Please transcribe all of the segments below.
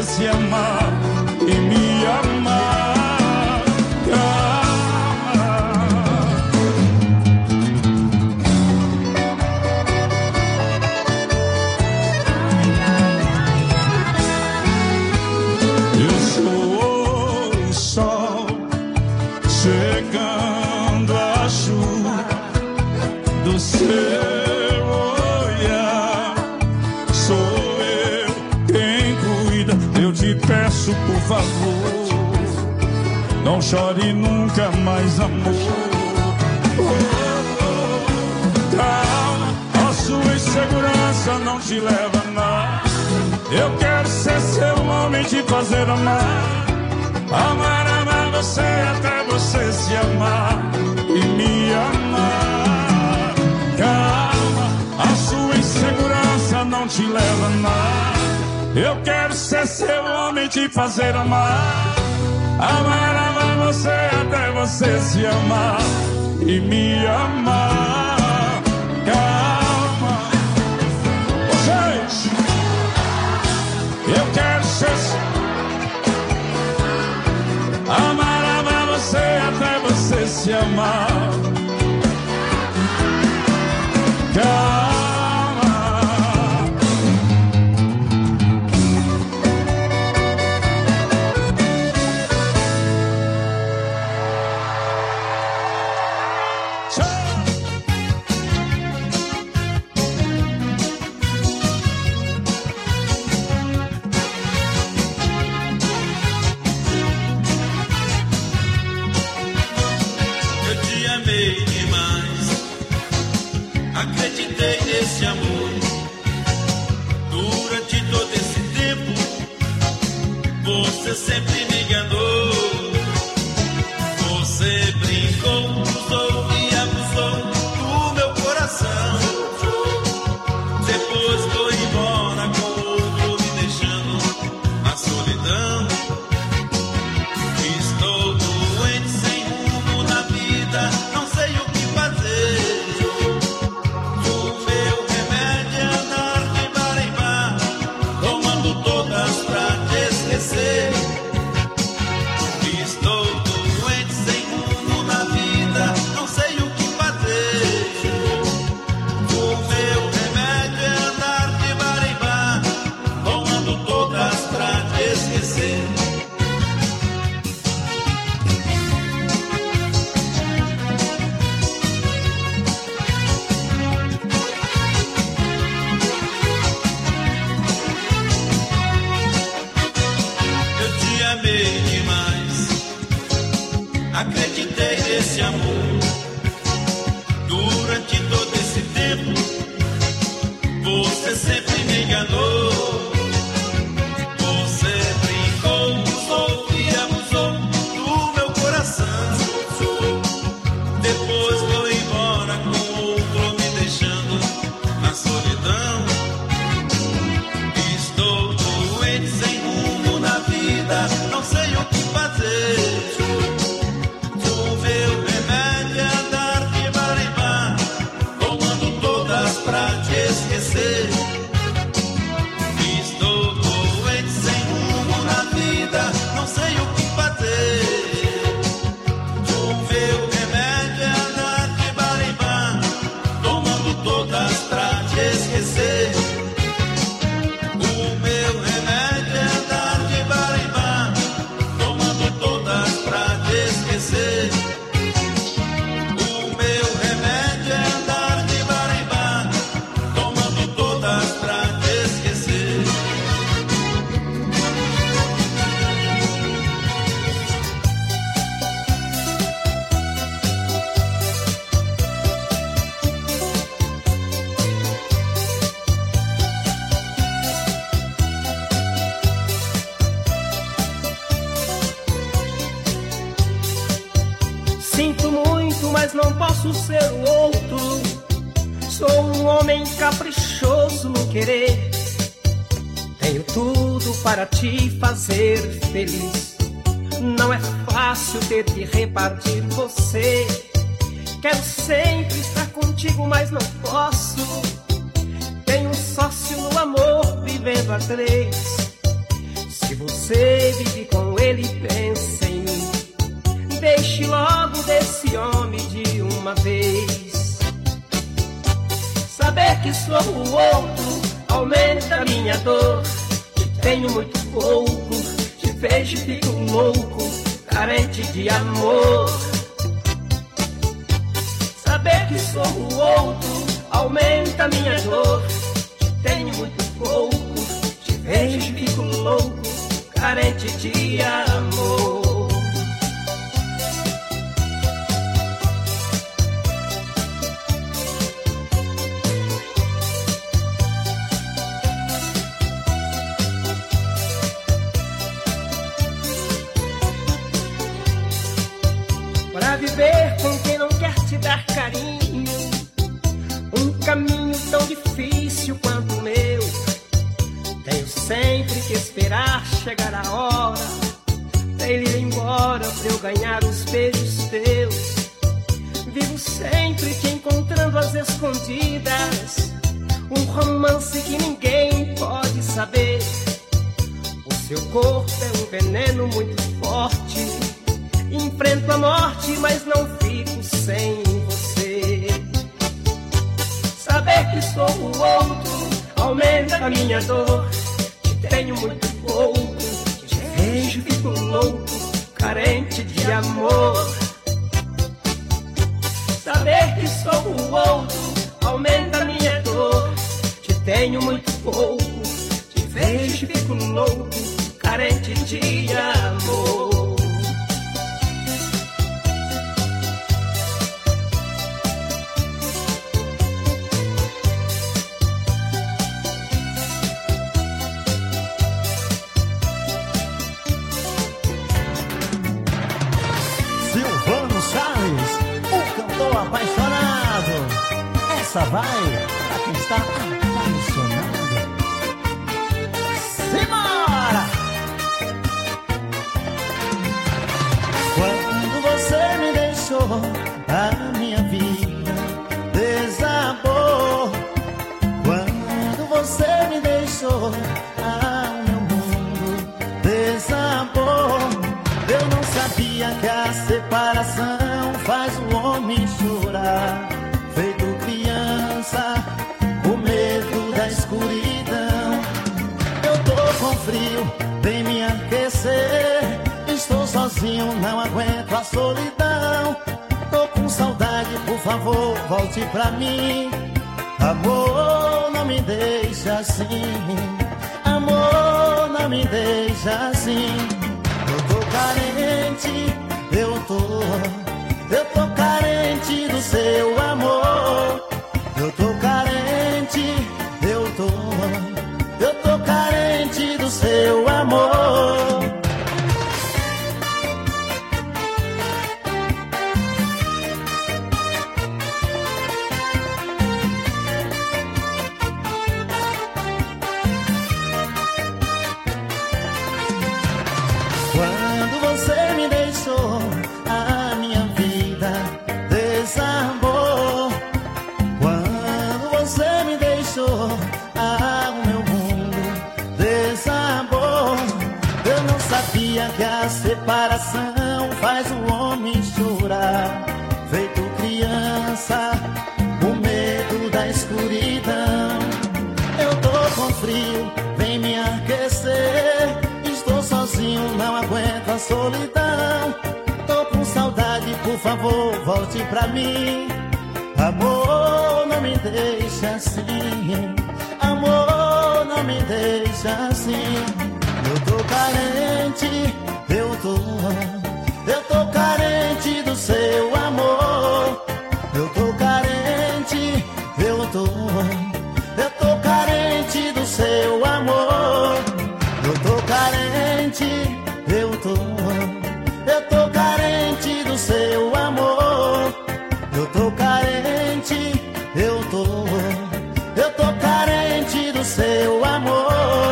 se amar e me amar. Eu sou o sol chegando a chuva do seu olhar. Sou eu quem cuida. Eu te peço, por favor, não chore nunca mais, amor. Calma, a sua insegurança não te leva a nada. Eu quero ser seu homem, te fazer amar. Amar, amar você até você se amar e me amar. Calma, a sua insegurança não te leva a nada. Eu quero ser seu homem, te fazer amar. Amar, amar você até você se amar e me amar. Calma, vocês, eu quero ser amar, amar você até você se amar. Calma. Acreditei nesse amor durante todo esse tempo. Você sempre me enganou. Você brincou, usou e abusou do meu coração. Depois foi embora com outro, me deixando na solidão. Estou doente, sem rumo na vida, não sei o que fazer. Estou doente, sem rumo na vida, não sei o que fazer. O meu remédio é andar de bar em bar, tomando todas pra te esquecer. Eu te amei demais, acreditei nesse amor durante todo esse tempo. Você sempre me enganou. Você brincou, usou e abusou do meu coração. Depois foi embora com outro, me deixando na solidão. Estou doente, sem rumo na vida, não sei o que fazer. O meu remédio é andar de bar em bar, tomando todas pra te esquecer. Estou doente, sem rumo na vida, não sei o que fazer. O meu remédio é andar de bar em bar, tomando todas pra te esquecer. O meu remédio é andar de bar em bar, tomando todas pra te esquecer. O meu remédio é andar de bar em bar, tomando todas pra te esquecer. Sinto muito, mas não posso ser o outro. Sou um homem caprichoso no querer. Tenho tudo para te fazer feliz. Não é fácil ter que repartir você. Quero sempre estar contigo, mas não posso. Tenho um sócio no amor, vivendo a três. Se ele pensa em mim. Deixe logo desse homem de uma vez. Saber que sou o outro aumenta minha dor. Te tenho muito pouco, te vejo e fico louco, carente de amor. Saber que sou o outro aumenta minha dor. Te tenho muito pouco, te vejo e fico louco, carente de amor. Para viver com quem não quer te dar carinho, um caminho tão difícil quanto o meu. Tenho sempre que esperar chegar a hora dele ir embora pra eu ganhar os beijos teus. Vivo sempre te encontrando às escondidas, um romance que ninguém pode saber. O seu corpo é um veneno muito forte. Enfrento a morte, mas não fico sem você. Saber que sou o outro aumenta a minha dor. Te tenho muito pouco, te vejo e fico louco, carente de amor. Saber que sou o outro aumenta a minha dor. Te tenho muito pouco, te vejo e fico louco, carente de amor. Apaixonado, essa vai pra quem está apaixonado. Simbora! Quando você me deixou, a minha vida desabou. Quando você me deixou, meu mundo desabou. Eu não sabia que a separação faz o homem chorar, feito criança, o medo da escuridão. Eu tô com frio, vem me aquecer. Estou sozinho, não aguento a solidão. Tô com saudade, por favor, volte pra mim. Amor, não me deixa assim. Amor, não me deixa assim. Eu tô carente, eu tô carente do seu amor. Eu tô carente, eu tô carente do seu amor. Quando você me deixou, a minha vida desabou. Quando você me deixou, o meu mundo desabou. Eu não sabia que a separação faz o homem chorar, feito criança, o medo da escuridão. Eu tô com frio, vem me aquecer. Estou sozinho, não aguento a solidão. Tô com saudade, por favor, volte pra mim. Amor, não me deixa assim. Amor, não me deixa assim. Eu tô carente, eu tô carente do seu amor. Eu tô carente, eu tô carente do seu amor. Eu tô carente, eu tô carente do seu amor. Eu tô carente, eu tô carente do seu amor.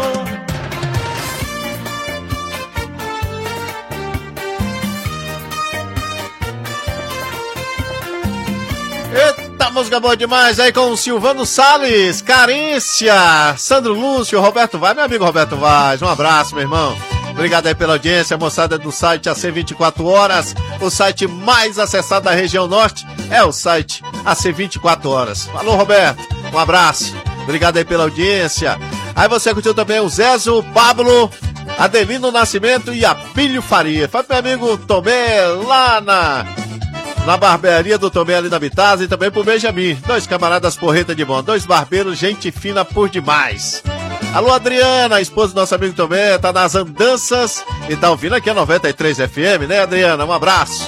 Eita, música boa demais aí com o Silvano Salles, Carência, Sandro Lúcio, Roberto Vaz, meu amigo Roberto Vaz, um abraço, meu irmão. Obrigado aí pela audiência, moçada do site AC 24 Horas. O site mais acessado da região norte é o site AC 24 Horas. Falou, Roberto. Um abraço. Obrigado aí pela audiência. Aí você curtiu também o Zezo, o Pablo, Adelino Nascimento e Abílio Faria. Foi pro meu amigo Tomé lá na barbearia do Tomé ali na Bitasa e também pro Benjamin. 2 camaradas porreta de bom, 2 barbeiros, gente fina por demais. Alô, Adriana, a esposa do nosso amigo Tomé, tá nas andanças e tá ouvindo aqui a 93 FM, né, Adriana? Um abraço.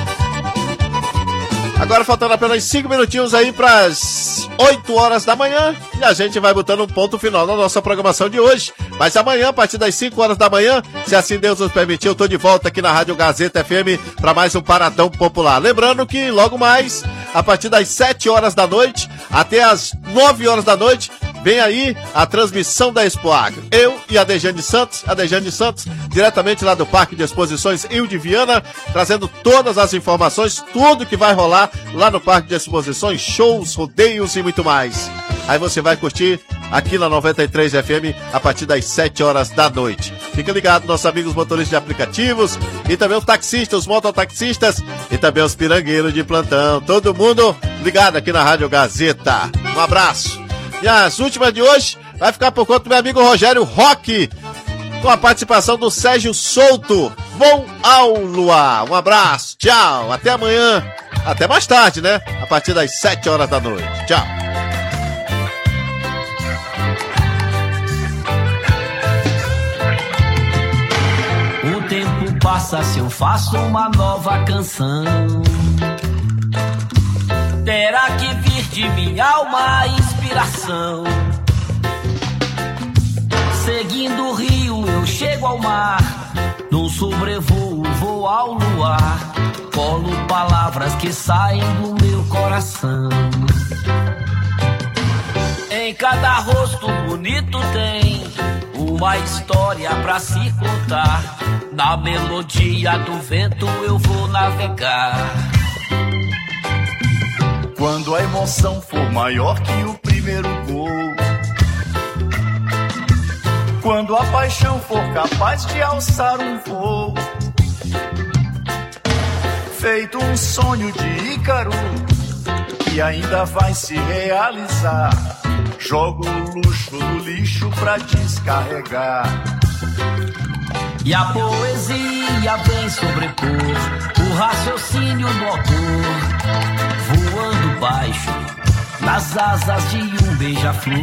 Agora faltando apenas 5 minutinhos aí pras 8 horas da manhã e a gente vai botando um ponto final na nossa programação de hoje. Mas amanhã, a partir das 5 horas da manhã, se assim Deus nos permitir, eu tô de volta aqui na Rádio Gazeta FM para mais um Paradão Popular. Lembrando que logo mais, a partir das 7 horas da noite até as 9 horas da noite, vem aí a transmissão da Expo Agro. Eu e a Dejane Santos, diretamente lá do Parque de Exposições Rio de Viana, trazendo todas as informações, tudo que vai rolar lá no Parque de Exposições, shows, rodeios e muito mais. Aí você vai curtir aqui na 93 FM a partir das 7 horas da noite. Fica ligado, nossos amigos motoristas de aplicativos e também os taxistas, os mototaxistas e também os pirangueiros de plantão. Todo mundo ligado aqui na Rádio Gazeta. Um abraço. E as últimas de hoje vai ficar por conta do meu amigo Rogério Roque, com a participação do Sérgio Souto. Vou ao luar. Um abraço, tchau, até amanhã, até mais tarde, né? A partir das 7 horas da noite. Tchau. O tempo passa se eu faço uma nova canção. Terá que vir de minha alma a inspiração. Seguindo o rio eu chego ao mar. Num sobrevoo vou ao luar. Colo palavras que saem do meu coração. Em cada rosto bonito tem uma história pra se contar. Na melodia do vento eu vou navegar. Quando a emoção for maior que o primeiro gol, quando a paixão for capaz de alçar um voo, feito um sonho de Ícaro que ainda vai se realizar, jogo o luxo no lixo pra descarregar. E a poesia vem sobrepor o raciocínio do autor, voando baixo nas asas de um beija-flor.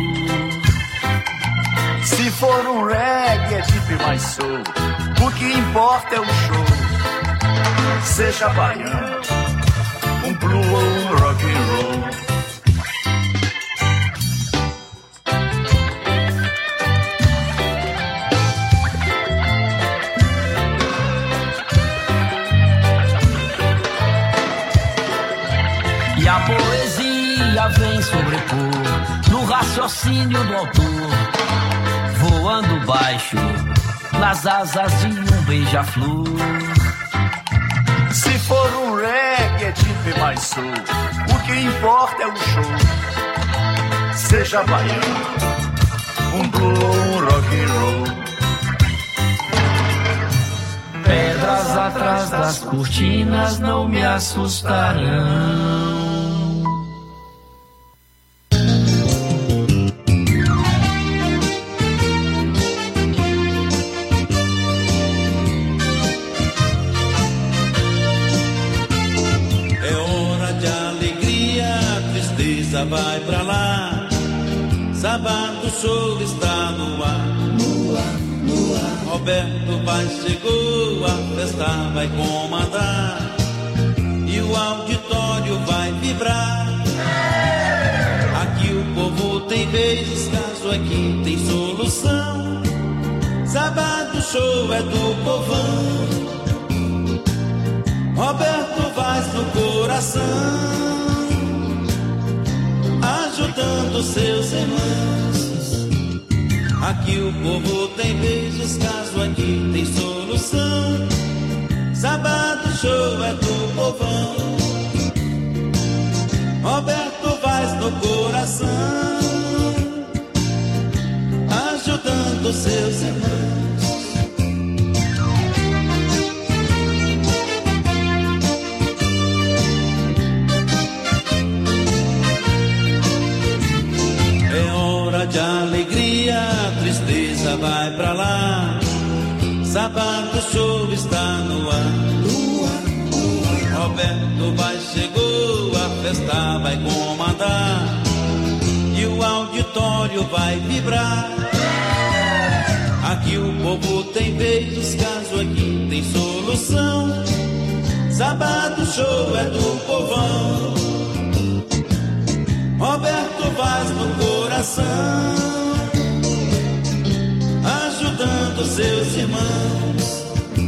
Se for um reggae é deep mais soul, o que importa é o show. Seja baiano, um blue ou um rock and roll. E a poesia vem sobrepor no raciocínio do autor, voando baixo nas asas de um beija-flor. Se for um reggae é deep mais soul, o que importa é o show. Seja baiano, um blue ou um rock and roll. Pedras atrás das cortinas não me assustarão. Vai pra lá, sábado o sol está no ar, no ar, no ar. Roberto vai chegou, a festa vai comandar e o auditório vai vibrar. Aqui o povo tem vez, caso aqui tem solução. Sábado show é do povão, Roberto Vaz no coração, ajudando seus irmãos. Aqui o povo tem beijos, caso aqui tem solução. Sábado show é do povão, Roberto Vaz no coração, ajudando seus irmãos. Sábado Show está no ar. Roberto vai, chegou, a festa vai comandar e o auditório vai vibrar. Aqui o povo tem vez, caso aqui tem solução. Sábado Show é do povão. Roberto Vaz no coração, ajudando seus irmãos.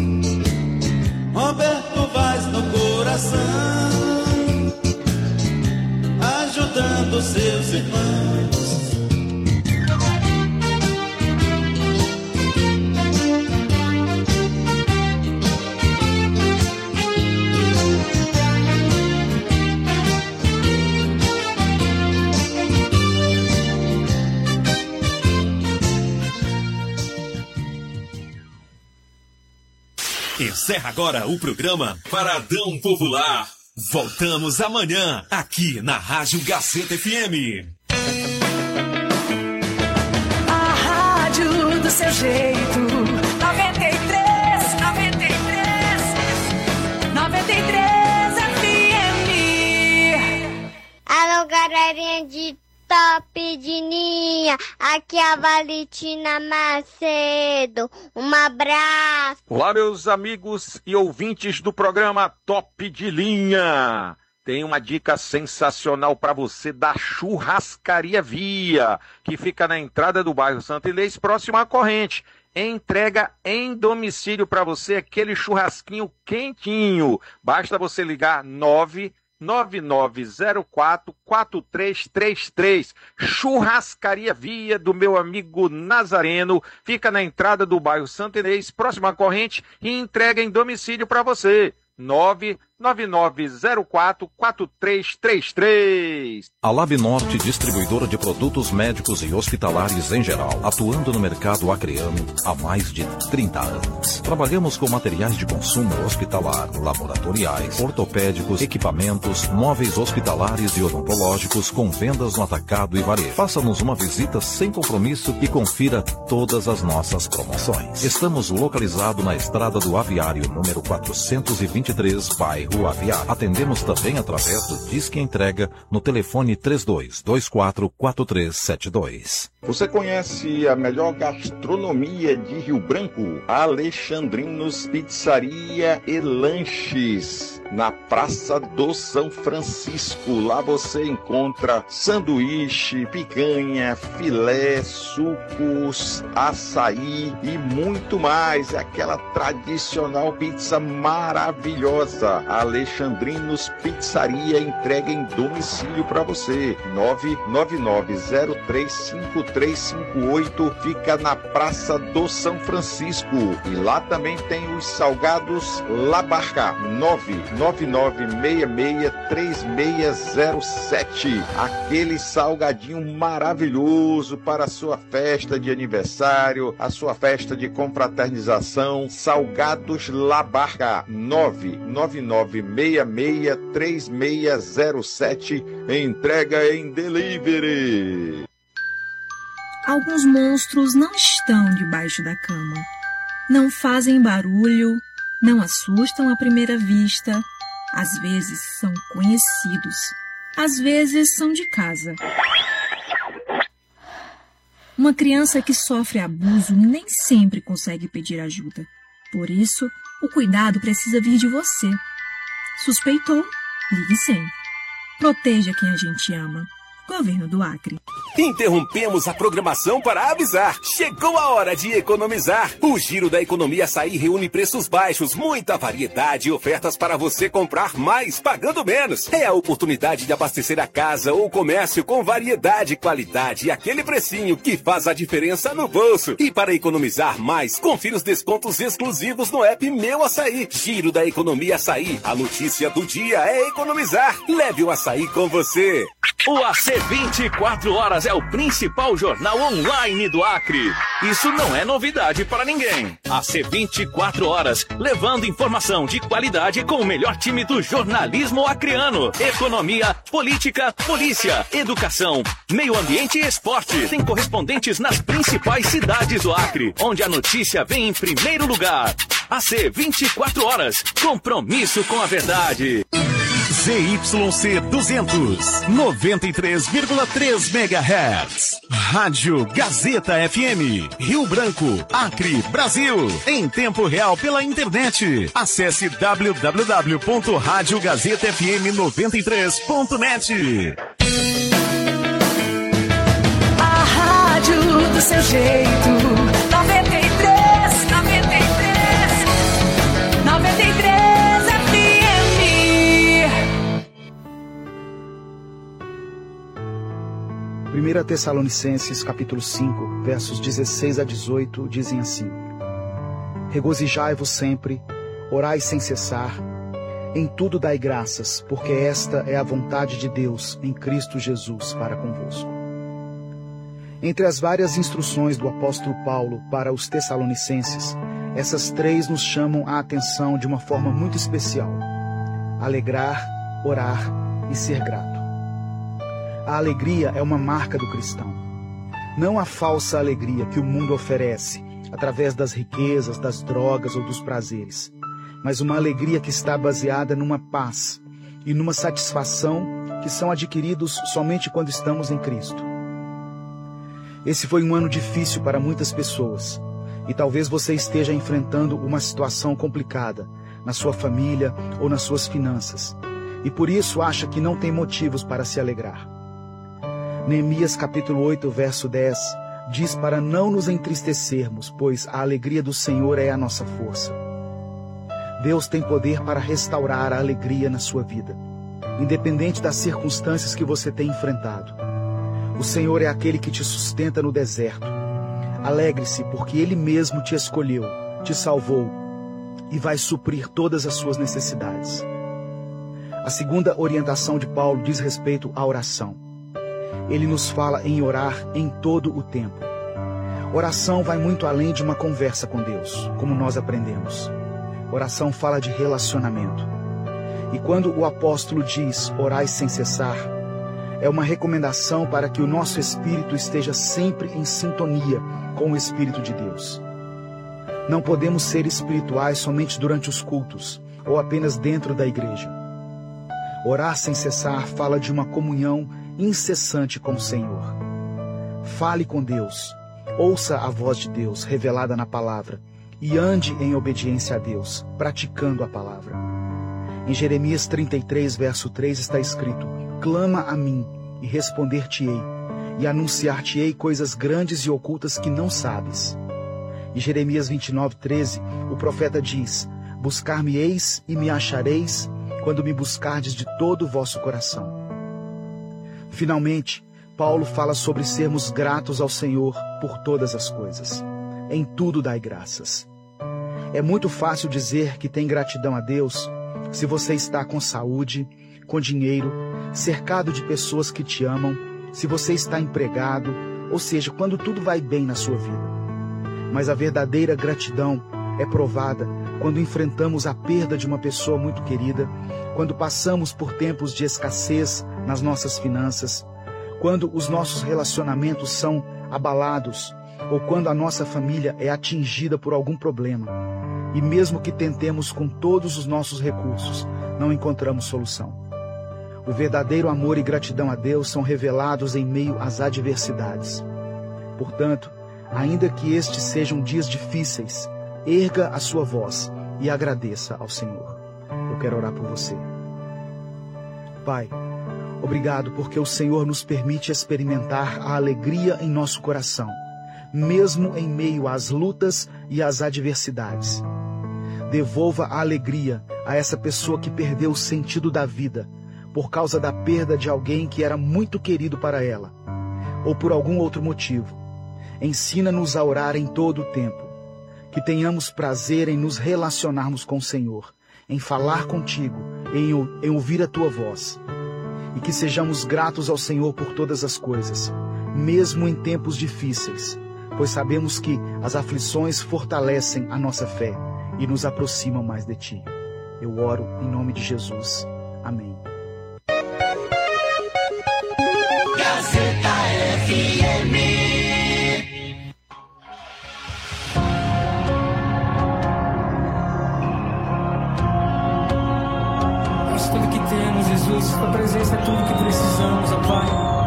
Roberto Vaz no coração, ajudando seus irmãos. Encerra agora o programa Paradão Popular. Voltamos amanhã, aqui na Rádio Gazeta FM. A rádio do seu jeito. 93 FM. Alô, galerinha de Top de Linha, aqui é a Valentina Macedo, um abraço. Olá, meus amigos e ouvintes do programa Top de Linha. Tem uma dica sensacional para você da Churrascaria Via, que fica na entrada do bairro Santa Inês, próximo à corrente. Entrega em domicílio para você aquele churrasquinho quentinho. Basta você ligar 99904-4333. Churrascaria Via do meu amigo Nazareno. Fica na entrada do bairro Santa Inês, próximo à corrente, e entrega em domicílio para você. 99904-4333. A Lab Norte, distribuidora de produtos médicos e hospitalares em geral, atuando no mercado acreano há mais de 30 anos. Trabalhamos com materiais de consumo hospitalar, laboratoriais, ortopédicos, equipamentos, móveis hospitalares e odontológicos, com vendas no atacado e varejo. Faça-nos uma visita sem compromisso e confira todas as nossas promoções. Estamos localizados na Estrada do Aviário, número 423, bairro Aviário. Atendemos também através do Disque Entrega no telefone 32244372. Você conhece a melhor gastronomia de Rio Branco? Alexandrinos Pizzaria e Lanches, na Praça do São Francisco. Lá você encontra sanduíche, picanha, filé, sucos, açaí e muito mais. Aquela tradicional pizza maravilhosa. Alexandrinos Pizzaria entrega em domicílio para você. 999035358, fica na Praça do São Francisco. E lá também tem os salgados La Barca, 999663607. Aquele salgadinho maravilhoso para a sua festa de aniversário, a sua festa de confraternização. Salgados La Barca, 999663607. Entrega em delivery. Alguns monstros não estão debaixo da cama. Não fazem barulho, não assustam à primeira vista. Às vezes são conhecidos, às vezes são de casa. Uma criança que sofre abuso nem sempre consegue pedir ajuda. Por isso, o cuidado precisa vir de você. Suspeitou? Ligue 100. Proteja quem a gente ama. Governo do Acre. Interrompemos a programação para avisar. Chegou a hora de economizar. O Giro da Economia Açaí reúne preços baixos, muita variedade e ofertas para você comprar mais, pagando menos. É a oportunidade de abastecer a casa ou o comércio com variedade, qualidade e aquele precinho que faz a diferença no bolso. E para economizar mais, confira os descontos exclusivos no app Meu Açaí. Giro da Economia Açaí. A notícia do dia é economizar. Leve o açaí com você. O AC 24 Horas é o principal jornal online do Acre. Isso não é novidade para ninguém. AC 24 Horas, levando informação de qualidade com o melhor time do jornalismo acreano. Economia, política, polícia, educação, meio ambiente e esporte. Tem correspondentes nas principais cidades do Acre, onde a notícia vem em primeiro lugar. AC 24 Horas, compromisso com a verdade. ZYC 200, 93,3 MHz. Rádio Gazeta FM, Rio Branco, Acre, Brasil. Em tempo real pela internet. Acesse www.radiogazetafm93.net. A rádio do seu jeito. 93, 93, 93 FM. 1 Tessalonicenses capítulo 5, versos 16 a 18, dizem assim: Regozijai-vos sempre, orai sem cessar, em tudo dai graças, porque esta é a vontade de Deus em Cristo Jesus para convosco. Entre as várias instruções do apóstolo Paulo para os Tessalonicenses, essas três nos chamam a atenção de uma forma muito especial: alegrar, orar e ser grato. A alegria é uma marca do cristão. Não a falsa alegria que o mundo oferece, através das riquezas, das drogas ou dos prazeres, mas uma alegria que está baseada numa paz e numa satisfação que são adquiridos somente quando estamos em Cristo. Esse foi um ano difícil para muitas pessoas, e talvez você esteja enfrentando uma situação complicada na sua família ou nas suas finanças, e por isso acha que não tem motivos para se alegrar. Neemias capítulo 8, verso 10, diz para não nos entristecermos, pois a alegria do Senhor é a nossa força. Deus tem poder para restaurar a alegria na sua vida, independente das circunstâncias que você tem enfrentado. O Senhor é aquele que te sustenta no deserto. Alegre-se, porque Ele mesmo te escolheu, te salvou e vai suprir todas as suas necessidades. A segunda orientação de Paulo diz respeito à oração. Ele nos fala em orar em todo o tempo. Oração vai muito além de uma conversa com Deus, como nós aprendemos. Oração fala de relacionamento. E quando o apóstolo diz orai sem cessar, é uma recomendação para que o nosso espírito esteja sempre em sintonia com o Espírito de Deus. Não podemos ser espirituais somente durante os cultos ou apenas dentro da igreja. Orar sem cessar fala de uma comunhão incessante com o Senhor. Fale com Deus, ouça a voz de Deus revelada na palavra e ande em obediência a Deus, praticando a palavra. Em Jeremias 33, verso 3 está escrito: clama a mim e responder-te-ei, e anunciar-te-ei coisas grandes e ocultas que não sabes. Em Jeremias 29, 13, o profeta diz: buscar-me-eis e me achareis, quando me buscardes de todo o vosso coração. Finalmente, Paulo fala sobre sermos gratos ao Senhor por todas as coisas. Em tudo dai graças. É muito fácil dizer que tem gratidão a Deus se você está com saúde, com dinheiro, cercado de pessoas que te amam, se você está empregado, ou seja, quando tudo vai bem na sua vida. Mas a verdadeira gratidão é provada quando enfrentamos a perda de uma pessoa muito querida, quando passamos por tempos de escassez nas nossas finanças, quando os nossos relacionamentos são abalados ou quando a nossa família é atingida por algum problema. E mesmo que tentemos com todos os nossos recursos, não encontramos solução. O verdadeiro amor e gratidão a Deus são revelados em meio às adversidades. Portanto, ainda que estes sejam dias difíceis, erga a sua voz e agradeça ao Senhor. Eu quero orar por você. Pai, obrigado porque o Senhor nos permite experimentar a alegria em nosso coração, mesmo em meio às lutas e às adversidades. Devolva a alegria a essa pessoa que perdeu o sentido da vida por causa da perda de alguém que era muito querido para ela, ou por algum outro motivo. Ensina-nos a orar em todo o tempo, que tenhamos prazer em nos relacionarmos com o Senhor, em falar contigo, em ouvir a tua voz. e que sejamos gratos ao Senhor por todas as coisas, mesmo em tempos difíceis, pois sabemos que as aflições fortalecem a nossa fé e nos aproximam mais de Ti. Eu oro em nome de Jesus. Amém. Gazeta FM. És tudo que temos, Jesus. Tua presença é tudo que precisamos, ó Pai.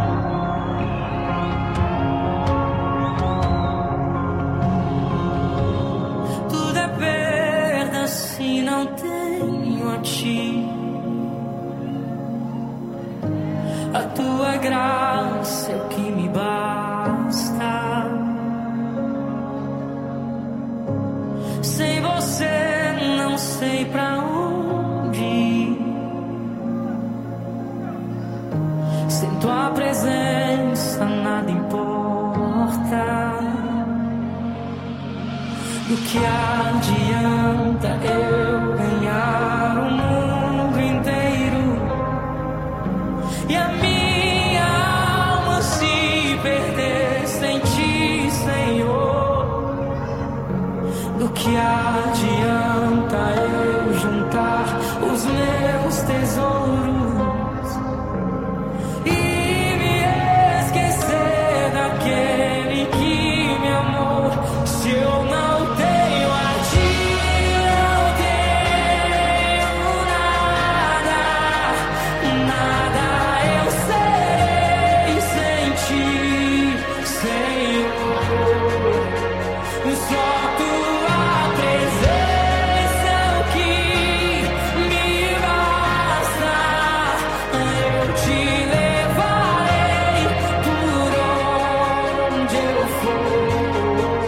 Tudo é perda se não tenho a Ti. A Tua graça é o que me basta. Sem você não sei pra onde ir. Sem Tua presença nada importa. Do que adianta eu ganhar o mundo inteiro e a minha alma se perder sem Ti, Senhor? Do que adianta eu juntar os meus tesouros e me esquecer daquele que me amou? Se eu não tenho a Ti, não tenho nada, nada eu serei sem Ti, Senhor. Só Tua presença é o que me basta. Eu Te levarei por onde eu for.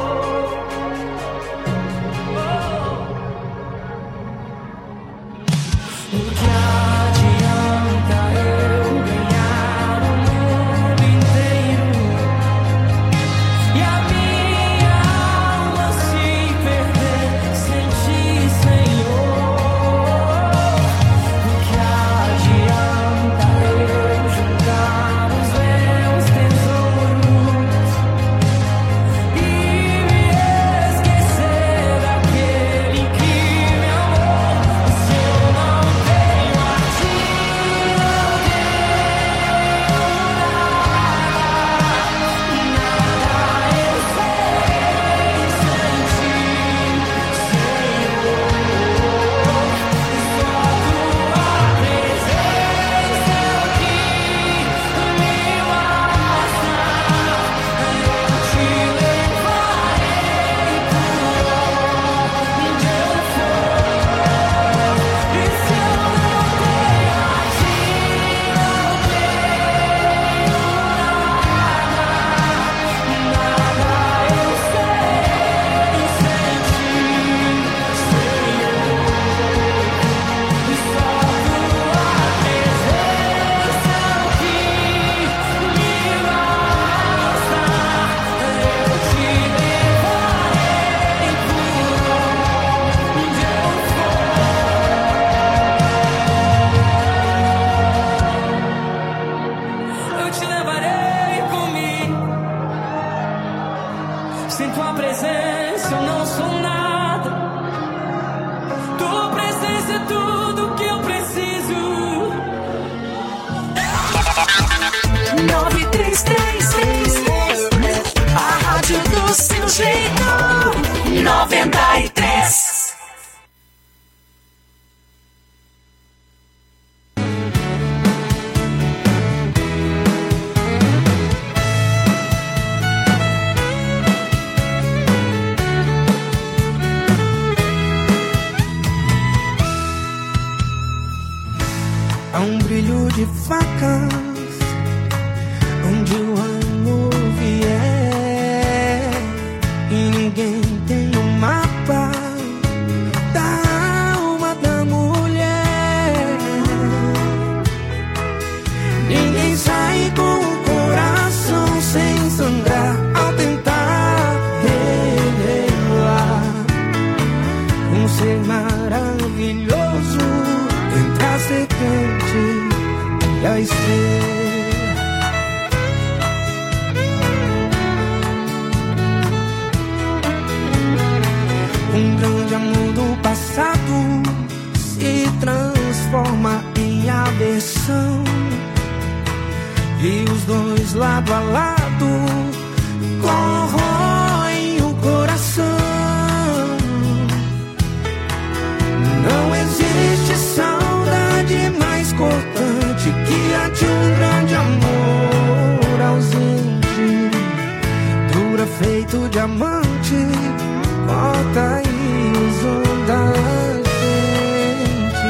O que adianta eu ganhar o mundo inteiro e a minha alma se perder sem Ti, Senhor? O que adianta eu juntar os meus tesouros e me esquecer daquele que me amou? Se eu não tenho a Ti, não tenho nada eu serei sem Ti, Senhor. Só Tua presença é o que me basta. Eu Te levarei por onde eu for. E se eu não tenho a Ti, não tenho nada eu serei sem Ti, Senhor. Só Tua presença é o que me basta. Eu Te levarei por onde eu for. Eu Te levarei comigo. Sem Tua presença eu não sou nada. Tua presença é tudo que eu preciso. 9333, a rádio do seu jeito. 93. Há um brilho de facas onde o amor vier, e ninguém tem um mapa da alma da mulher. Ninguém sai com o coração sem sangrar ao tentar revelar um ser maravilhoso entre a serpente e a vai ser. Um grande amor do passado se transforma em aversão, e os dois lado a lado corroem o coração. Não existe saudade mais cortante que a de um grande amor ausente. Dura feito diamante, corta e usa da gente.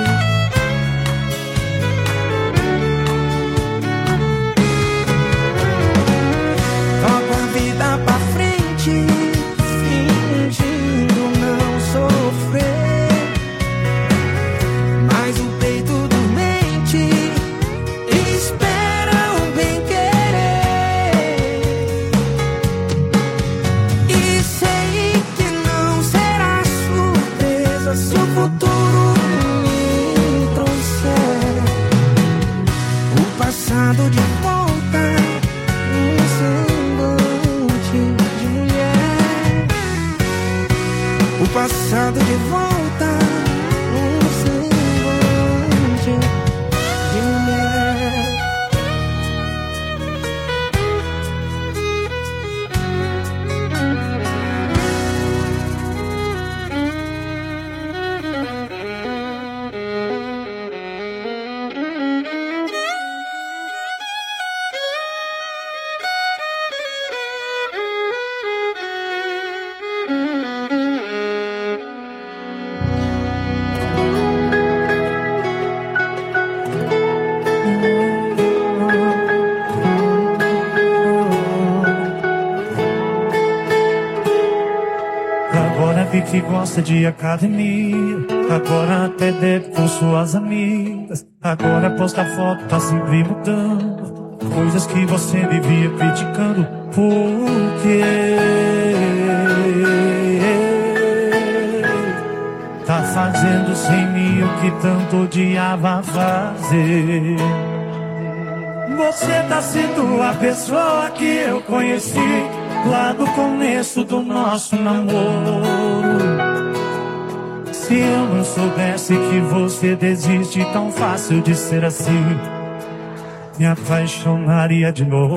Toca a vida pra frente, fingindo não sofrer, mas o peito dormente espera o bem querer. E sei que não será surpresa se o futuro me trouxer o passado de volta, um semblante de mulher. O passado de volta, um semblante de mulher. Agora vi que gosta de academia, agora até deve com suas amigas. Agora posta foto, tá sempre mudando coisas que você vivia criticando. Por quê? Tá fazendo sem mim o que tanto odiava fazer. Você tá sendo a pessoa que eu conheci lá do começo do nosso namoro. Se eu não soubesse que você desiste tão fácil de ser assim, me apaixonaria de novo.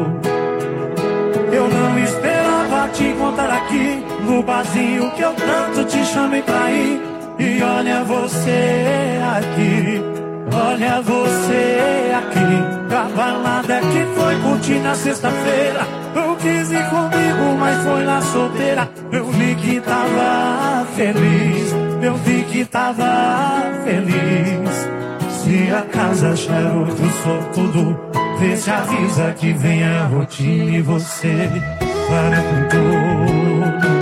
Eu não esperava te encontrar aqui no barzinho que eu tanto te chamei pra ir. E olha você aqui, olha você aqui. A balada que foi curtir na sexta-feira, eu quis ir comigo, mas foi lá solteira. Eu vi que tava feliz, eu vi que tava feliz. Se a casa achar outro sortudo, vê se avisa que vem a rotina e você para com tudo.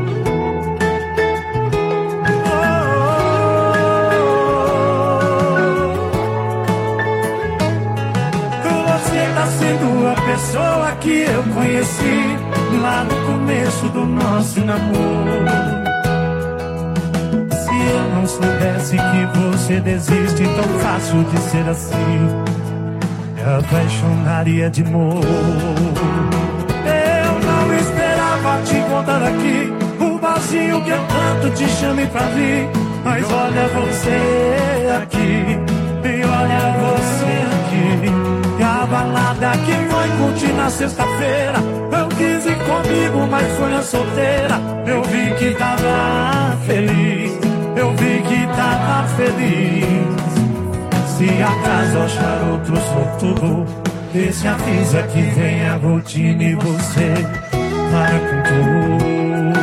Sendo a pessoa que eu conheci lá no começo do nosso namoro. Se eu não soubesse que você desiste tão fácil de ser assim, me apaixonaria de novo. Eu não esperava te encontrar aqui, o barzinho que eu tanto te chamei pra vir. Mas olha você aqui, e olha você aqui. E a balada que foi curtir na sexta-feira, eu quis ir comigo, mas foi na solteira. Eu vi que tava feliz, eu vi que tava feliz. Se acaso achar outro sortudo, vê se avisa que vem a rotina e você para com tudo.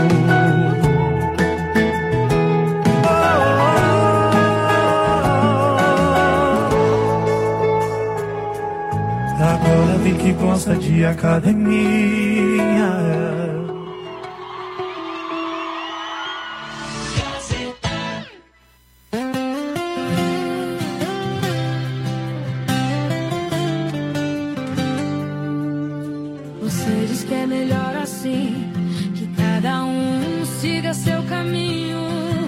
Agora vi que gosta de academia. Você diz que é melhor assim, que cada um siga seu caminho.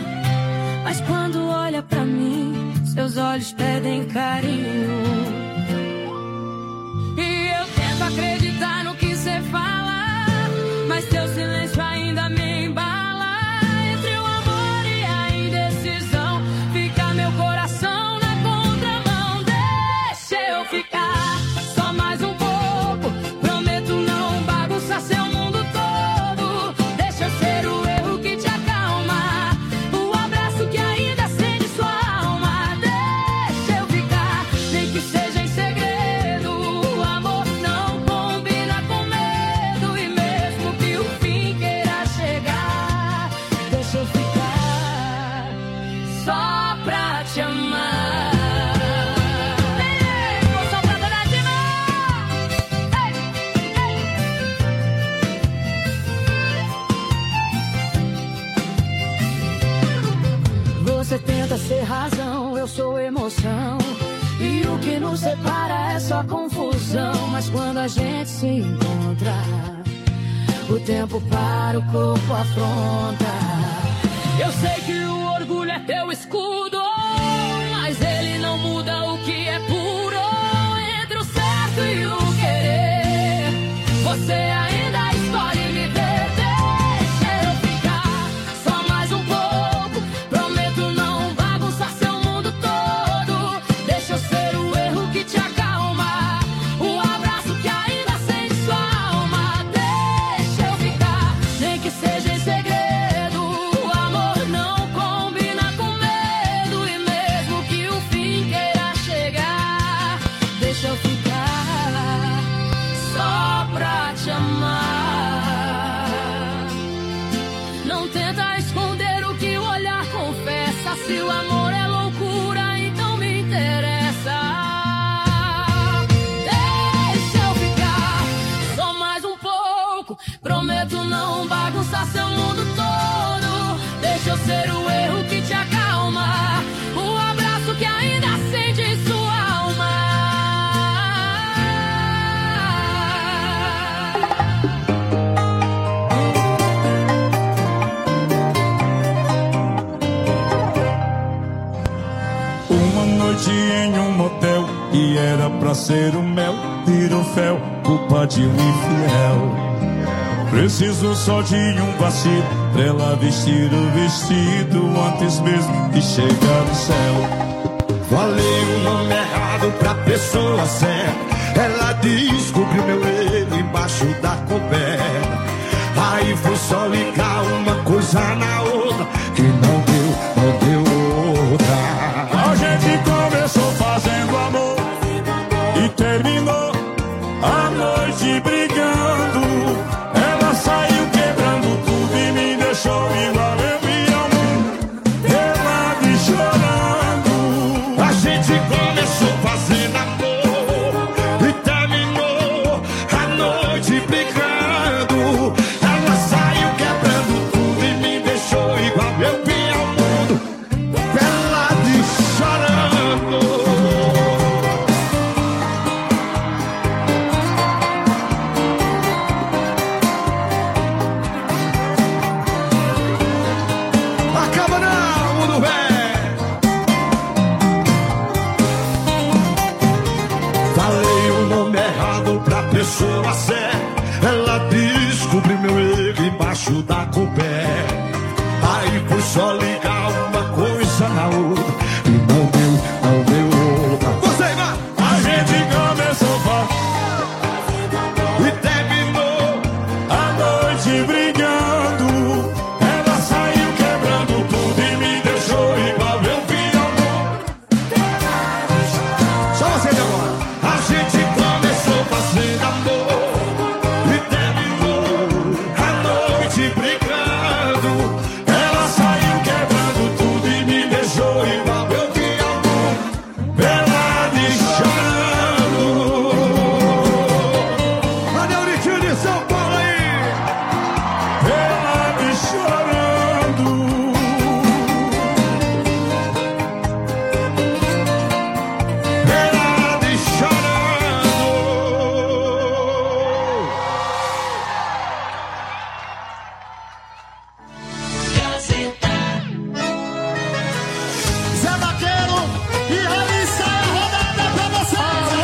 Mas quando olha pra mim, seus olhos pedem carinho. Você tenta ser razão, eu sou emoção. E o que nos separa é só confusão. Mas quando a gente se encontra, o tempo para, o corpo afronta. Eu sei que o orgulho é teu escudo, mas ele não muda o que é puro. Entre o certo e o querer, você ainda escolhe me ver. Deixa eu ficar só mais um pouco, prometo não bagunçar seu mundo todo. Deixa eu ser o erro que te acalma, o abraço que ainda acende sua alma. Deixa eu ficar, nem que seja em segredo. O amor não combina com medo, e mesmo que o fim queira chegar, deixa eu ficar só pra te amar. Não tenta esconder o que o olhar confessa. Se o amor é loucura, então me interessa. Deixa eu ficar só mais um pouco, prometo não bagunçar seu mundo todo. Deixa eu ser o erro que te acalma, o abraço que ainda acende sua alma. Uma noite em um motel, e era pra ser o mel, virou fel, culpa de um infiel. Preciso só de um vacilo pra ela vestir o vestido antes mesmo de chegar no céu. Falei o nome errado pra pessoa certa, ela descobriu meu erro embaixo da coberta. Aí foi só ligar uma coisa na outra, que não deu outra. A gente começou fazendo amor e terminou a noite brigando. Ela saiu quebrando tudo e me deixou igual eu vi ao mundo, pelado e chorando. A gente começou fazendo amor e terminou a noite brigando. Ela saiu quebrando tudo e me deixou igual eu vi ao mundo, pelado e chorando. Acaba não, mundo velho. Falei o nome errado pra pessoa certa, ela descobriu meu erro embaixo da coberta. Aí foi só ligar uma coisa na outra, e não deu outra. Você, vai! A gente começou E terminou a noite brigando. Ela saiu quebrando tudo e me deixou igual eu vi ao mundo. só você de agora. A gente começou fazendo amor e terminou a noite brigando. Ela saiu quebrando tudo e me deixou igual eu vi ao mundo, pelado e chorando. Cadê o Ritinho de São Paulo aí? Pelado e chorando. Pelado e chorando. Zé Vaqueiro e Raíssa, é a rodada pra você.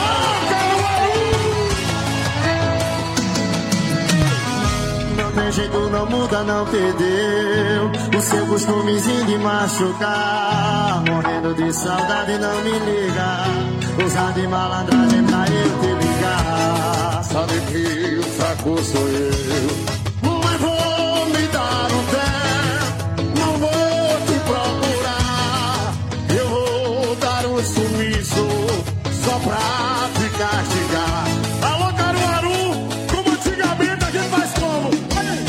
Não tem jeito, não muda, não perdeu o seu costumezinho de machucar. Morrendo de saudade, não me liga, usando de malandragem pra eu te ligar. Sabe que o fraco sou eu, Mas vou me dar um tempo, não vou te procurar. Eu vou dar um sumiço só pra te castigar. Alô, Caruaru, como antigamente a gente faz como? Olha aí.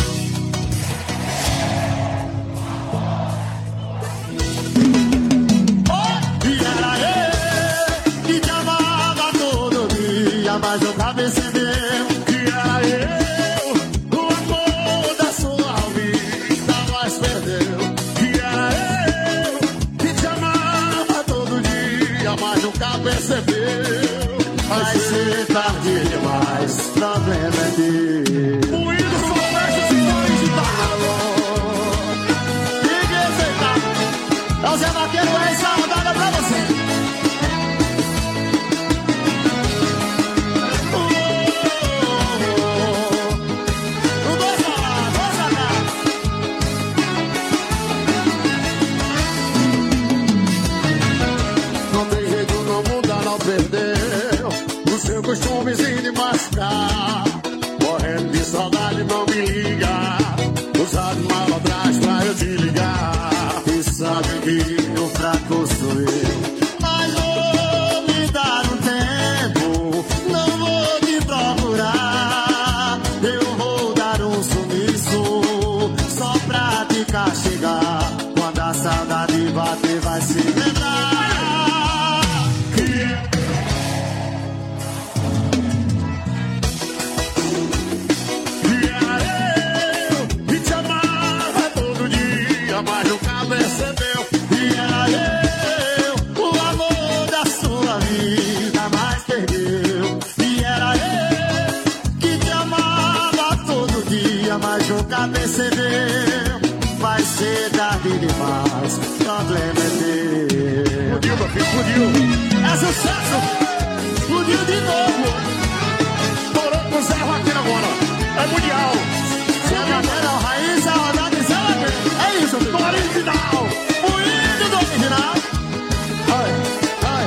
E era eu que te amava todo dia, mas eu pra perceber que era eu, o amor da sua vida, mas perdeu. Que era eu que percebeu. Vai ser tarde demais, problema é teu. Moído só fecha se Fique aceitar. É o Zé Vaqueiro, essa rodada pra você. Costumezinho de machucar, morrendo de saudade, não me liga. Usado mal atrás pra eu te ligar. E sabe que o fraco sou eu. Mas vou me dar um tempo, não vou te procurar. Eu vou dar um sumiço, só pra te castigar. Quando a saudade bater, vai se lembrar. Mas nunca percebeu. E era eu, o amor da sua vida, mas perdeu. E era eu que te amava todo dia, mas nunca percebeu. Vai ser tarde demais, problema é teu. Explodiu, meu filho, explodiu. É sucesso, explodiu de novo. Torou com o Zé Vaqueiro agora. É mundial. Zé Vaqueiro, raiz, a rodada de Zé Vaqueiro. É isso, do original. O índio do original. Ai, ai.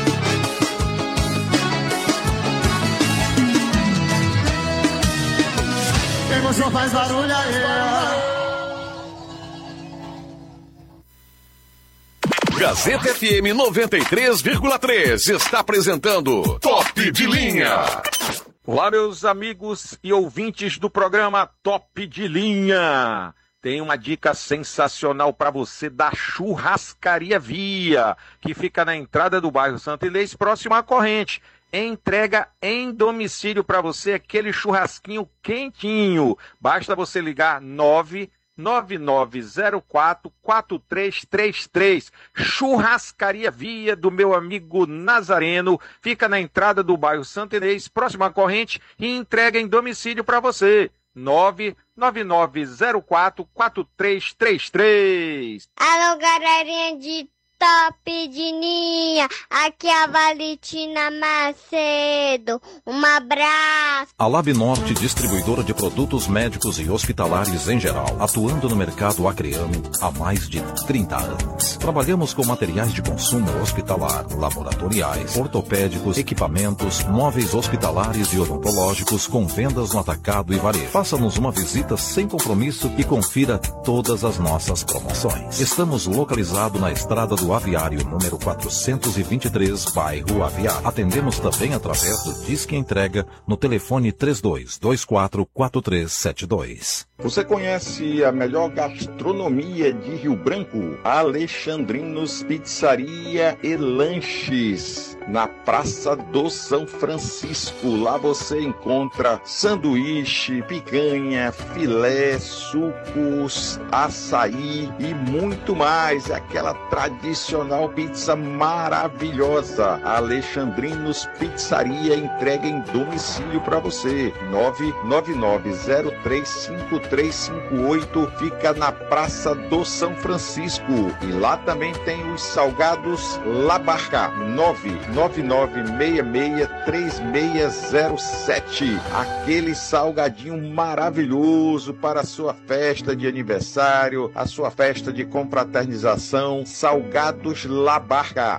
Emoção faz barulho aí. Gazeta FM 93,3 está apresentando Top de Linha. Olá, meus amigos e ouvintes do programa Top de Linha. Tem uma dica sensacional para você da Churrascaria Via, que fica na entrada do bairro Santa Inês, próximo à corrente. Entrega em domicílio para você aquele churrasquinho quentinho. Basta você ligar 99904-4333. Churrascaria Via do meu amigo Nazareno. Fica na entrada do bairro Santa Inês, próximo à corrente, e entrega em domicílio para você. 99904-4333. Alô, galerinha de Top de Linha, aqui é a Valentina Macedo, um abraço. A Lab Norte, distribuidora de produtos médicos e hospitalares em geral, atuando no mercado acreano há mais de 30 anos. Trabalhamos com materiais de consumo hospitalar, laboratoriais, ortopédicos, equipamentos, móveis hospitalares e odontológicos, com vendas no atacado e varejo. Faça-nos uma visita sem compromisso e confira todas as nossas promoções. Estamos localizados na estrada do Aviário, número 423, bairro Aviário. Atendemos também através do Disque Entrega no telefone 32244372. Você conhece a melhor gastronomia de Rio Branco? Alexandrinos Pizzaria e Lanches, na Praça do São Francisco. Lá você encontra sanduíche, picanha, filé, sucos, açaí e muito mais. Aquela tradicional pizza maravilhosa. Alexandrinos Pizzaria entrega em domicílio para você. 999035358, fica na Praça do São Francisco. E lá também tem os salgados La Barca, 999663607. Aquele salgadinho maravilhoso para a sua festa de aniversário, a sua festa de confraternização. Salgados La Barca,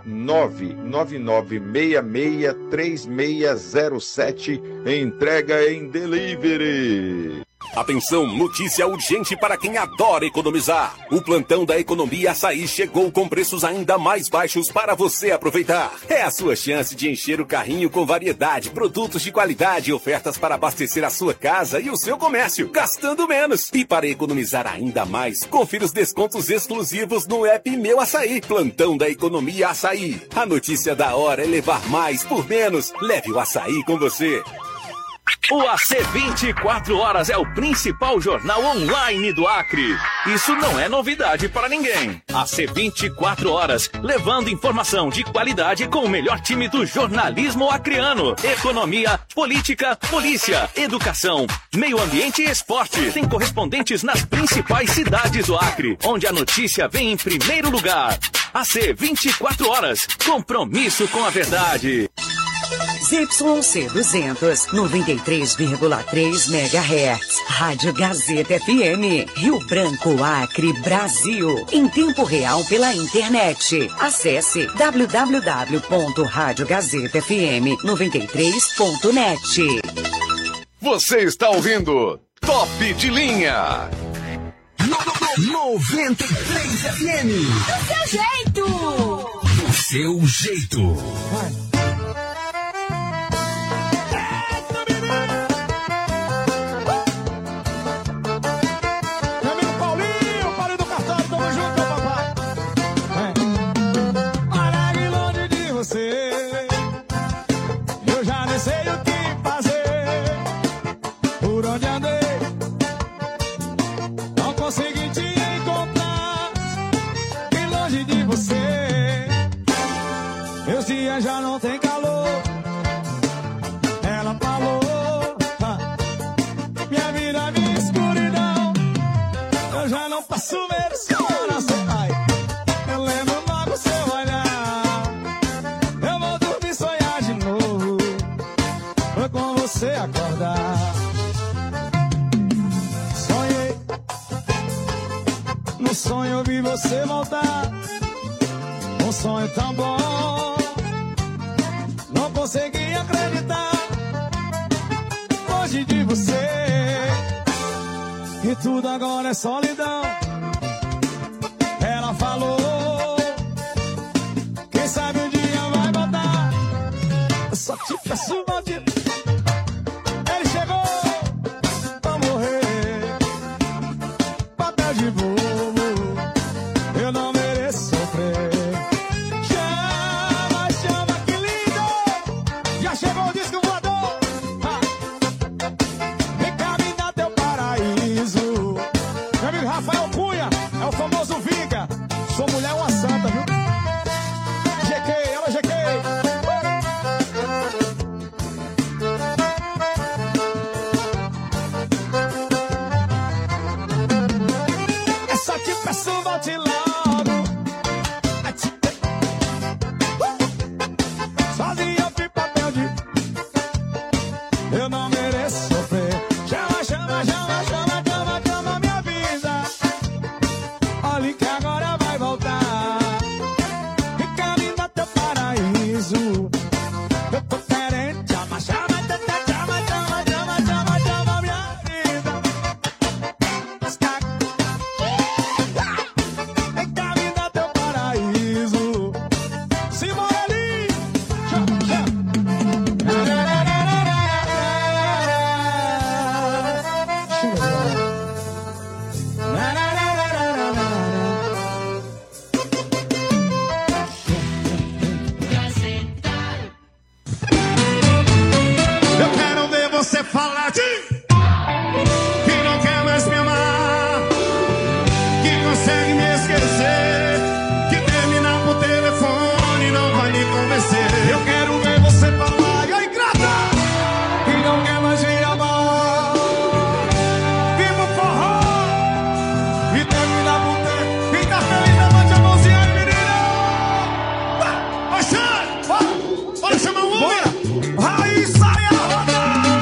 999663607. Entrega em delivery. Atenção, notícia urgente para quem adora economizar. O plantão da Economia Açaí chegou com preços ainda mais baixos para você aproveitar. É a sua chance de encher o carrinho com variedade, produtos de qualidade e ofertas para abastecer a sua casa e o seu comércio, gastando menos. E para economizar ainda mais, confira os descontos exclusivos no app Meu Açaí. Plantão da Economia Açaí. A notícia da hora é levar mais por menos. Leve o açaí com você. O AC 24 Horas é o principal jornal online do Acre. Isso não é novidade para ninguém. AC 24 Horas, levando informação de qualidade com o melhor time do jornalismo acreano. Economia, política, polícia, educação, meio ambiente e esporte. Tem correspondentes nas principais cidades do Acre, onde a notícia vem em primeiro lugar. AC 24 Horas, compromisso com a verdade. ZYC 200, 93,3 MHz. Rádio Gazeta FM, Rio Branco, Acre, Brasil. Em tempo real pela internet. Acesse www.radiogazetafm93.net. Você está ouvindo Top de Linha. 93 FM. Do seu jeito. Do seu jeito. Eu já nem sei o que fazer. Por onde andei, não consegui te encontrar. E longe de você, meus dias já não tem calor. Ela falou, minha vida, minha escuridão. Eu já não posso ver o seu coração. Ai, eu lembro logo seu olhar. Com você acordar, sonhei, no sonho eu vi você voltar. Um sonho tão bom, não consegui acreditar. Longe de você, e tudo agora é solidão. Ela falou, quem sabe um dia vai voltar. Eu só te peço maldito. De bobo, eu não mereço sofrer. Chama, chama, que lindo! Já chegou o disco voador. Vem cá, me dá teu paraíso. Meu amigo Rafael Cunha é o famoso Viga. Sua mulher é uma santa, viu? GK, ela GK. Peço, volte logo. Sozinho eu fiz papel de eu não mereço sofrer. Chama, chama, chama, chama, chama, chama, me avisa. Olha que agora vai voltar. Fica me dá teu paraíso. Eu tô querendo. Chama, chama, chama, chama, chama, chama, chama, chama, minha vida. Eu quero ver você falar de que não quer mais me amar, que consegue me esquecer, que terminar por telefone não vai me convencer. Eu quero ver você falar, e aí, grata, que não quer mais me amar, viva o forró, e terminar por telefone. Quem tá feliz, levante a mãozinha aí, menina. Vai, Xande, bora chamar o homem. Raiz, sai a roda.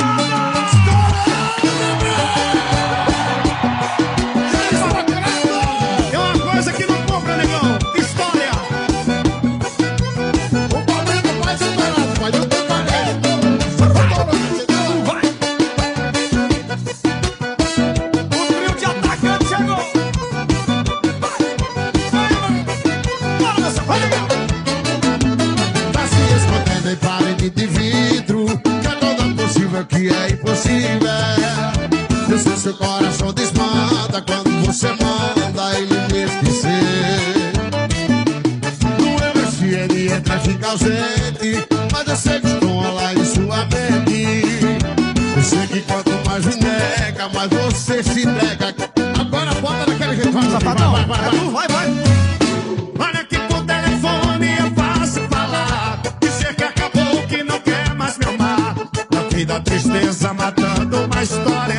É uma coisa que não compra, negão. História. O Palmeiras faz o barato, mas eu tô pagando. Vai. O trio de atacante chegou. Bora, moça, vai, legal. Tá se escondendo em parede de vidro, que é toda possível que é impossível. Eu sei seu coração desmanda quando você manda ele me esquecer. Não lembro se ele entra e fica ausente, mas eu sei que estou lá em sua mente. que quanto mais me nega, mais você se entrega. Agora bota naquele jeito, Safadão, vai. Olha que por telefone é fácil falar, dizer que acabou, que não quer mais me amar. Na vida tristeza matando uma história.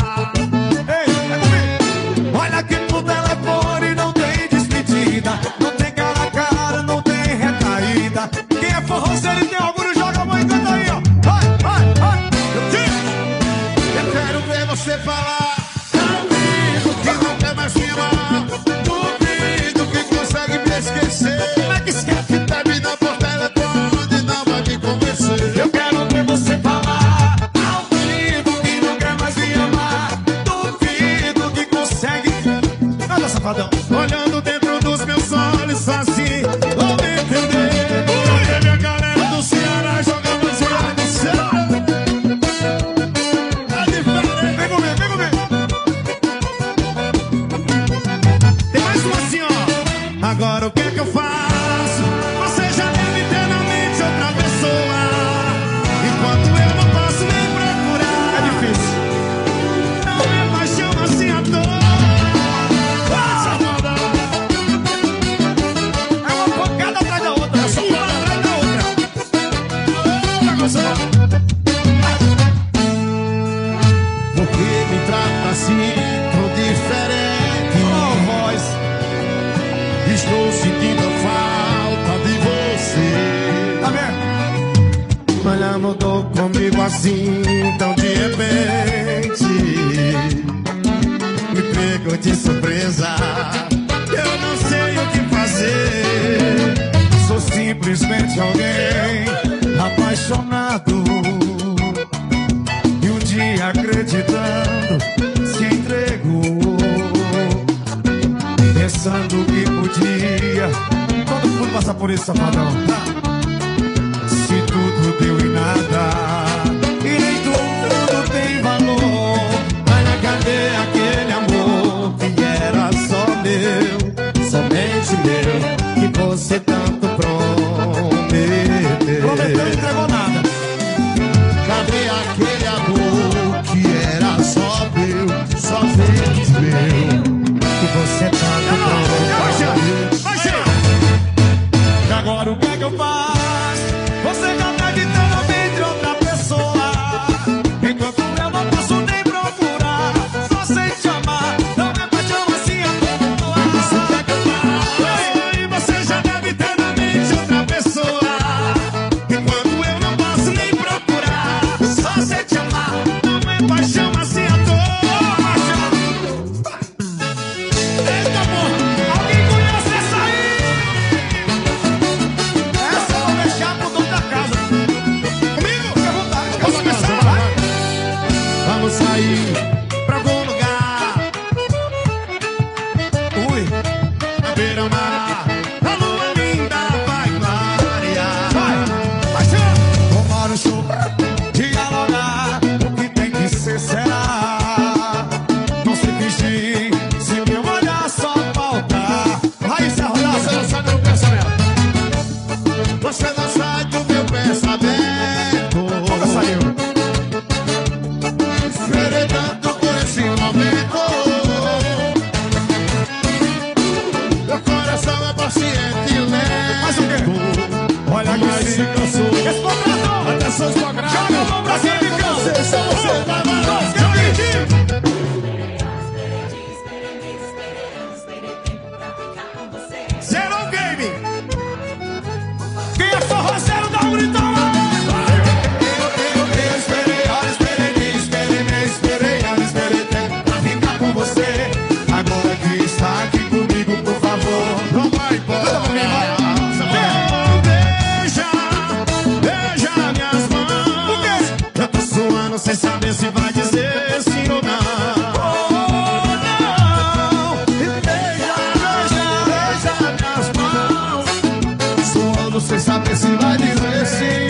Olha que por telefone não tem despedida, não tem cara a cara, não tem recaída. Quem é forrozeiro e tem orgulho, joga a mão e canta aí, ó. Vai. Eu quero ver você falar. Duvido que não quer mais me amar. Duvido que consegue me esquecer. Como é que esquece? Termina por telefone, não vai me convencer. Eu quero ver você falar. Duvido que não quer mais me amar. Duvido que consegue. Olha, safadão. Olhando dentro dos meus olhos assim, vou me entender. Porque minha galera do Ceará joga música no céu. É diferente. Vem comigo. Tem mais uma assim, ó. Agora o que é que eu faço? Você já deve ter na mente outra pessoa. Enquanto eu não posso nem procurar. É difícil. Não é paixão assim à toa. É uma pancada atrás da outra. É só uma atrás da outra. Por que me trata assim, tão diferente? Oh, voz. Estou sentindo falta de você. Tá vendo? Olha, mudou comigo assim, tão de repente. Me pegou de surpresa. Eu não sei o que fazer. Sou simplesmente alguém apaixonado. E um dia acreditando, se entregou. Pensando que podia. Todo mundo passa por isso, safadão. Se tudo deu em nada, e nem tudo tem valor. Olha, cadê aquele amor que era só meu, somente meu, que você tanto prometeu? Prometeu e entregou nada. Cadê aquele amor que era só meu, somente meu, Que você tanto prometeu? Vai, Jean! E agora o que é que eu faço? Você já tá ditando a mente de outra pessoa. Enquanto eu não posso nem procurar, só sei te amar, não é paixão assim à toa. Isso o que é que eu faço? E você já deve ter na mente outra pessoa. Enquanto eu não posso nem procurar, Só sei te amar. não é paixão assim à toa. Eita, porra! Alguém conhece essa aí? Essa eu vou deixar pro dono da casa. Comigo? Fica à vontade. Vamos começar, vai. Vamos sair pra algum lugar. Ui. Na beira-mar, a lua linda vai clarear. Tomar um show, dialogar. O que tem que ser será. Não se fingir, se meu olhar só faltar. Raíssa, Você não sai do meu pensamento. Você não sai do meu pensamento. Nunca saiu. Esperei tanto por esse momento. Meu coração é paciente e lento. Mas o quê? Olha que se cansou. Esse contrato. Atenção, os quadrados. Joga a mão pra cima, Nicão. Você vai, vai. Eu pedi. Zero game. Quem é forrozeiro dá um gritão. Eu esperei tempo pra ficar com você. Agora que está aqui comigo, por favor, Não vai embora. Beija minhas mãos. O quê? Eu tô suando sem saber se vai dizer sim ou não. Beija minhas mãos. Suando sem saber se vai dizer sim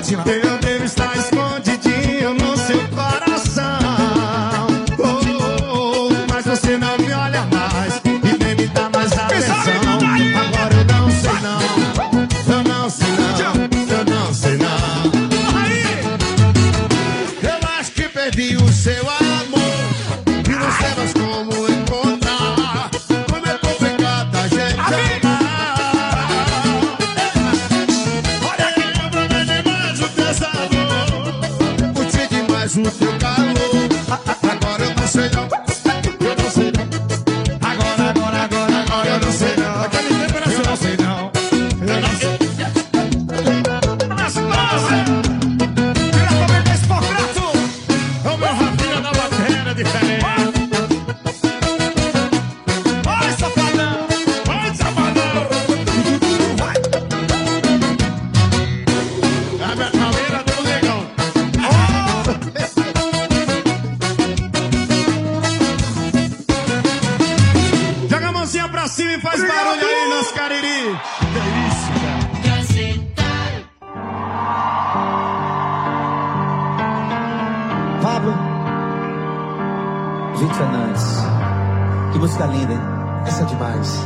Priscila. Eu devo estar escondidinho no seu coração. Mas você não me olha mais e nem me dá mais atenção. Agora eu não sei não, eu não sei não, eu não sei não. Eu acho que perdi o seu amor e não sei mais como encontrar. Como é complicado a gente amar. Olha aqui, eu prometi mais o teu sabor, curti demais o teu calor. Agora eu não sei não, eu não sei não. Agora eu não sei não. Aquele tempo era eu não sei não, eu não sei. Nas costas, diretamente da Expocrato, é o meu Rafinha da bateria diferente. Vai, safadão, vai, safadão. Vai. A metaleira do negão. Joga a mãozinha pra cima e faz barulho aí nas cariri. Delícia. Pablo, Gente Fernandes, que música linda, hein? Essa é demais.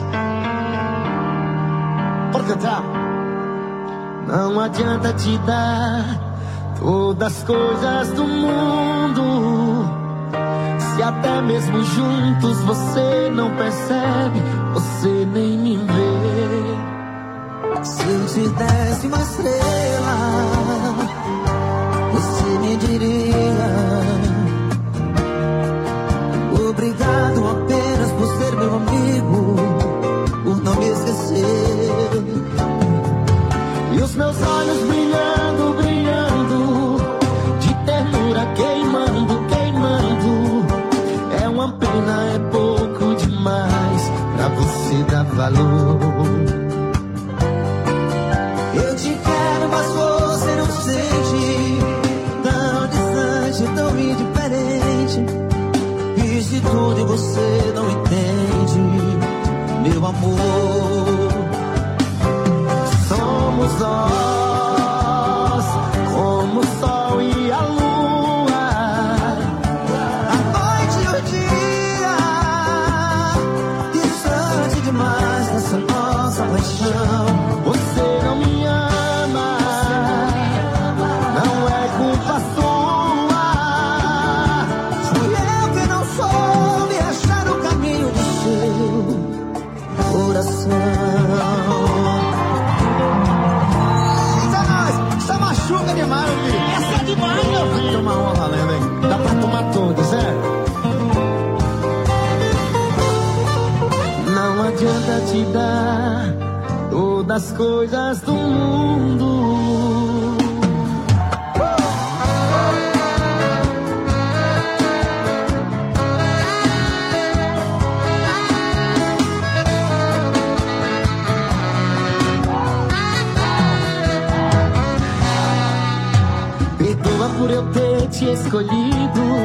Pode cantar. Não adianta te dar todas as coisas do mundo, se até mesmo juntos você não percebe, você nem me vê. Se eu te desse uma estrela, você me diria obrigado apenas por ser meu amigo, por não me esquecer. E os meus olhos brilhando, brilhando, de ternura queimando, queimando. É uma pena, é pouco demais pra você dar valor. Eu te quero, mas você não sente, tão distante, tão indiferente. Fiz de tudo e você não entende, meu amor. Somos nós, como o sol e a lua, a noite e o dia, distante demais dessa nossa paixão. Você não me ama, não é culpa sua. Fui eu que não soube achar o caminho do seu coração. Machuca demais, meu filho. Essa é demais, meu filho. Toma uma valendo, hein? Dá pra tomar todas, é? Não adianta te dar todas as coisas do mundo. Por eu ter te escolhido,